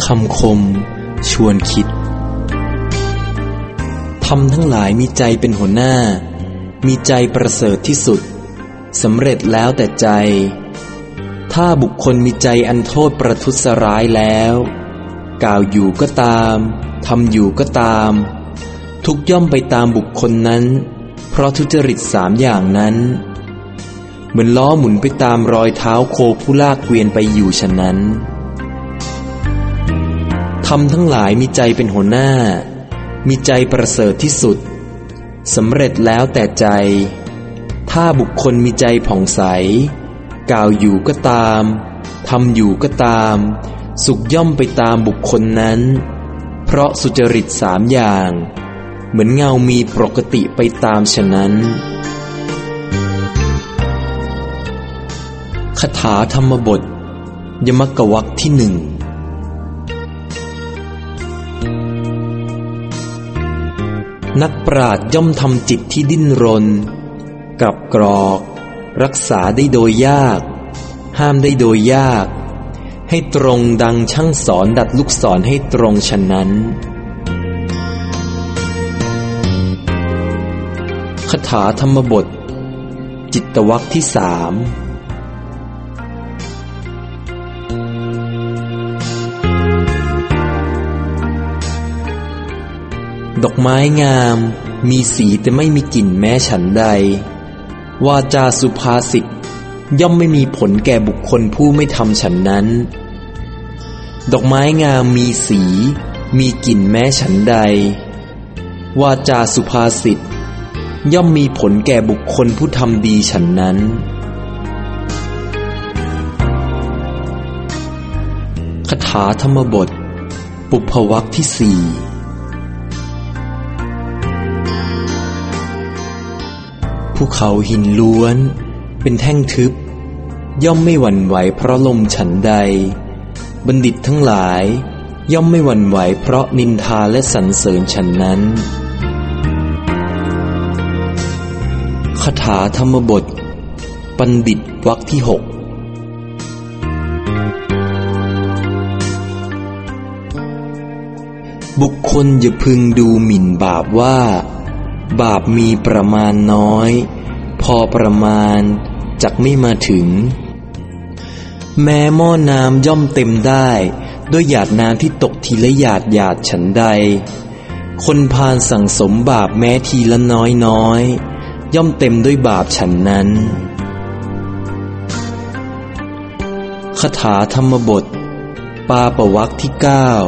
คำคมชวนคิดธรรมทั้งหลายมีใจเป็นหัวหน้ามีใจประเสริฐที่สุดสำเร็จแล้วแต่ใจถ้าบุคคลมีใจอันโทษประทุษร้ายแล้วกล่าวอยู่ก็ตามทำอยู่ก็ตามทุกย่อมไปตามบุคคลนั้นเพราะทุจริต3อย่างนั้นเหมือนล้อหมุนไปตามรอยเท้าโคผู้ลากเกวียนไปอยู่ฉะนั้นธรรมทั้งหลายมีใจเป็นหัวหน้ามีใจประเสริฐที่สุดสำเร็จแล้วแต่ใจถ้าบุคคลมีใจผ่องใสกล่าวอยู่ก็ตามทำอยู่ก็ตามสุขย่อมไปตามบุคคลนั้นเพราะสุจริต3อย่างเหมือนเงามีปกติไปตามฉะนั้นคาถาธรรมบทยมกวรรคที่ 1นักปราชญ์ย่อมทำจิตที่ดิ้นรนกลับกรอกรักษาได้โดยยากห้ามได้โดยยากให้ตรงดังช่างสอนดัดลูกศรให้ตรงฉะนั้นคาถาธรรมบทจิตวรรคที่ 3ดอกไม้งามมีสีแต่ไม่มีกลิ่นแม้ฉันใดวาจาสุภาษิตย่อมไม่มีผลแก่บุคคลผู้ไม่ทำฉันนั้นดอกไม้งามมีสีมีกลิ่นแม้ฉันใดวาจาสุภาษิตย่อมมีผลแก่บุคคลผู้ทำดีฉันนั้นคาถาธรรมบทปุพพวรรคที่ 4ภูเขาหินล้วนเป็นแท่งทึบย่อมไม่หวั่นไหวเพราะลมฉันใดบัณฑิตทั้งหลายย่อมไม่หวั่นไหวเพราะนินทาและสรรเสริญฉันนั้นคาถาธรรมบทบัณฑิตวรรคที่ 6บุคคลอย่าพึงดูหมิ่นบาปว่าบาปมีประมาณน้อยพอประมาณจักไม่มาถึงแม้หม้อน้ำย่อมเต็มได้ด้วยหยาดน้ำที่ตกทีละหยาดหยาดฉันใดคนพาลสั่งสมบาปแม้ทีละน้อยน้อยย่อมเต็มด้วยบาปฉันนั้นคาถาธรรมบทปาปวรรคที่ 9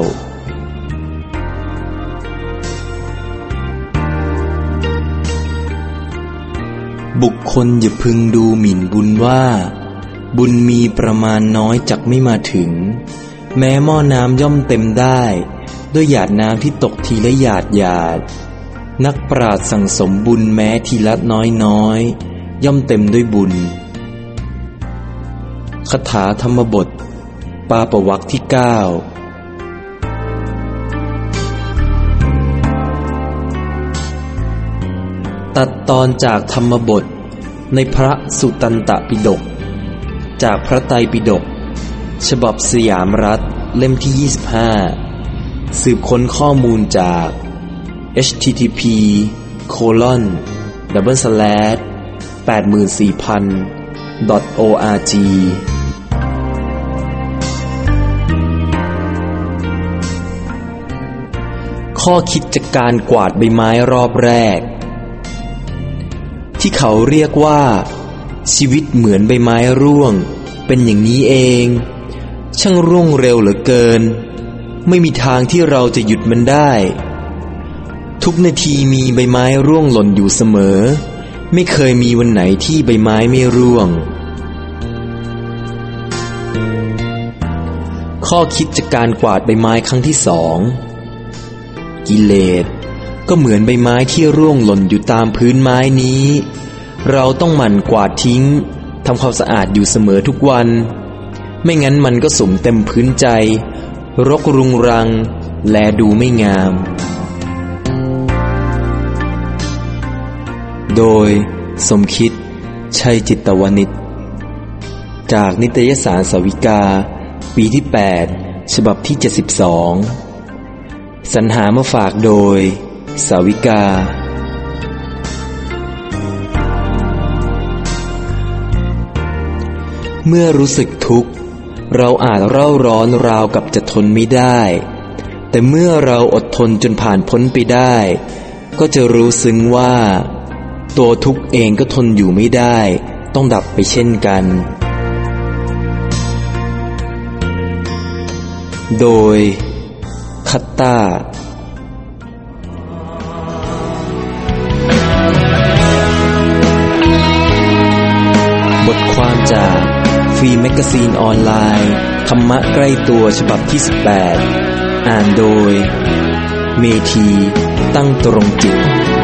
บุคคลอย่าพึงดูหมิ่นบุญว่าบุญมีประมาณน้อยจักไม่มาถึงแม้หม้อน้ำย่อมเต็มได้ด้วยหยาดน้ำที่ตกทีละหยาดหยาดนักปราชญ์สั่งสมบุญแม้ทีละน้อยน้อยย่อมเต็มด้วยบุญคาถาธรรมบทปาปวรรคที่ 9ตัดตอนจากธรรมบทในพระสุตตันตปิฎกจากพระไตรปิฎกฉบับสยามรัฐเล่มที่ 25สืบค้นข้อมูลจาก http://84000.org ข้อคิดจากการกวาดใบไม้รอบแรกที่เขาเรียกว่าชีวิตเหมือนใบไม้ร่วงเป็นอย่างนี้เองช่างร่วงเร็วเหลือเกินไม่มีทางที่เราจะหยุดมันได้ทุกนาทีมีใบไม้ร่วงหล่นอยู่เสมอไม่เคยมีวันไหนที่ใบไม้ไม่ร่วงข้อคิดจากการกวาดใบไม้ครั้งที่ 2กิเลสก็เหมือนใบไม้ที่ร่วงหล่นอยู่ตามพื้นไม้นี้เราต้องหมั่นกวาดทิ้งทำความสะอาดอยู่เสมอทุกวันไม่งั้นมันก็สุมเต็มพื้นใจรกรุงรังแลดูไม่งามโดยสมคิดชัยจิตตวณิชจากนิตยสารสวิกาปีที่ 8 ฉบับที่72สรรหามาฝากโดยสาวิกาเมื่อรู้สึกทุกข์เราอาจเร่าร้อนราวกับจะทนไม่ได้แต่เมื่อเราอดทนจนผ่านพ้นไปได้ก็จะรู้ซึ้งว่าตัวทุกข์เองก็ทนอยู่ไม่ได้ต้องดับไปเช่นกันโดยคัตตาบทความจากฟรีแมกกาซีนออนไลน์ธรรมะใกล้ตัวฉบับที่18อ่านโดยเมธีตั้งตรงจิต